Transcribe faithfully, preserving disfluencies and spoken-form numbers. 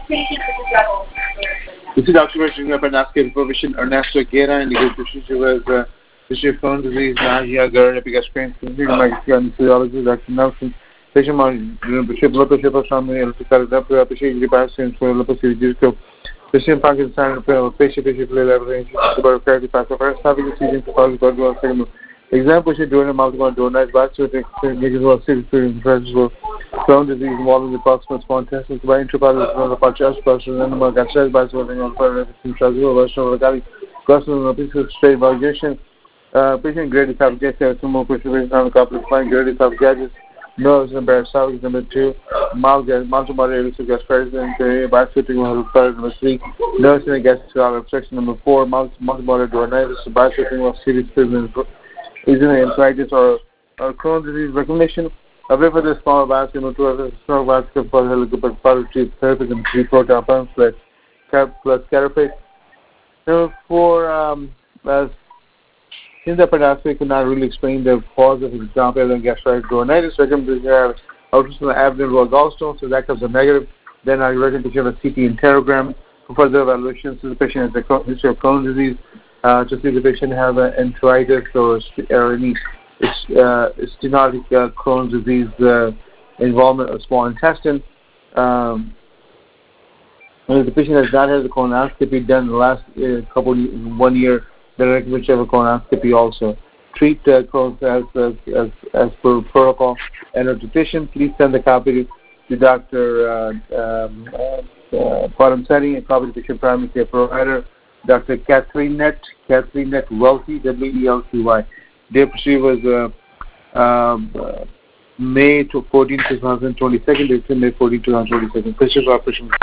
This is Doctor Richard Bernasque Provision Ernesto Guerra and the good procedure was uh, tissue phone disease, nausea, GERD, epigastritis, physiology, Doctor Nelson, patient bishop, leadership of some electrical appreciation, repassing for leprosy, patient Pakistan, patient patient level, about thirty past of first having a season to cause God was second. Example should do a multiple donors, but to take niggas was serious for Crohn disease involving the proximal spontaneous by intraparticular purchase, person, animal, gastritis, by sorting on further version of the personal straight validation. Patient grade esophagus, some more questions on a couple of fine grade esophagus, nerves and parasites, number two, multiple areas of gastritis, and by sorting on number three, nerves and gastritis obstruction, number four, multiple duodenitis, by sorting of serious business. Is an enteritis or, or Crohn's disease recognition. Away for the small vascular to a small vascular for helicopter therapy and three proton pumps plus plus carapace. Now for um as in the past we could not really explain the cause of example and gastritis duodenitis. Recommended to have ultrasound abdomen or gallstone, so that comes a negative. Then I recommend to have a C T interogram for further evaluation. So the patient has a history of Crohn's disease. Uh, to see if the patient have an enteritis or, or any uh, stenotic uh, Crohn's disease uh, involvement of small intestine. Um, if the patient has not had a colonoscopy done in the last uh, couple one year, then I recommend to have a colonoscopy also. Treat uh, Crohn's as, as as as per protocol. And if deficient, please send the copy to Doctor Uh, um, uh, uh, Paramsari, a copy to the patient primary care provider. Doctor Catherine Net, Catherine Net Welty, W E L C Y. Their procedure was uh, um, uh, May fourteenth, twenty twenty-two. It's May fourteenth, twenty twenty-two. Procedure operation.